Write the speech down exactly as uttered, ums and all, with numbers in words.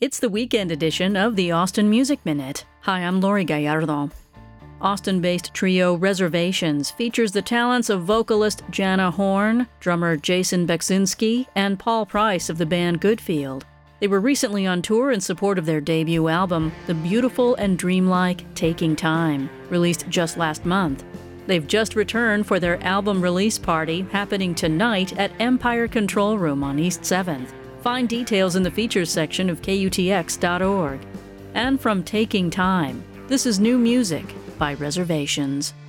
It's the weekend edition of the Austin Music Minute. Hi, I'm Lori Gallardo. Austin-based trio Reservations features the talents of vocalist Jana Horn, drummer Jason Beksinski, and Paul Price of the band Goodfield. They were recently on tour in support of their debut album, The Beautiful and Dreamlike Taking Time, released just last month. They've just returned for their album release party happening tonight at Empire Control Room on East seventh. Find details in the features section of K U T X dot org. And from Taking Time, this is new music by Reservations.